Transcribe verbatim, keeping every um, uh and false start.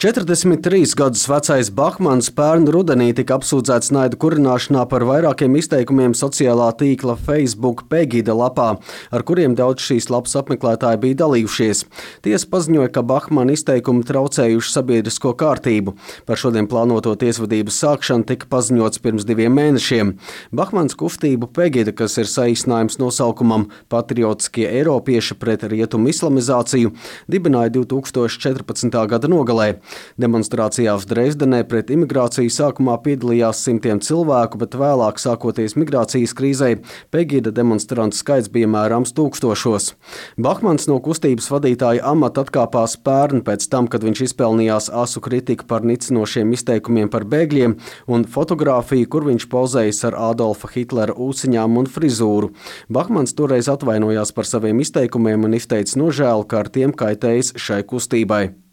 četrdesmit trīs gadus vecais Bahmans pērn rudenī tika apsūdzēts naida kurināšanā par vairākiem izteikumiem sociālā tīkla Facebook Pegida lapā, ar kuriem daudz šīs lapas apmeklētāji bija dalījušies. Tiesa paziņoja, ka Bahmana izteikumi traucējuši sabiedrisko kārtību. Par šodien plānoto tiesvedības sākšanu tika paziņots pirms diviem mēnešiem. Bahmans kustību Pegida, kas ir saīsinājums nosaukumam Patriotiskie Eiropieši pret rietumu islamizāciju, dibināja divi tūkstoši četrpadsmitā gada nogalē. Demonstrācijās Dresdenē pret imigrāciju sākumā piedalījās simtiem cilvēku, bet vēlāk, sākoties migrācijas krīzei, Pegida demonstrantu skaits bija mērāms tūkstošos. Bahmans no kustības vadītāja amata atkāpās pērn pēc tam, kad viņš izpelnījās asu kritiku par nicinošiem izteikumiem par bēgļiem un fotogrāfiju, kur viņš pozējis ar Adolfa Hitlera ūsiņām un frizūru. Bahmans toreiz atvainojās par saviem izteikumiem un izteica nožēlu, ka ar tiem kaitējis šai kustībai.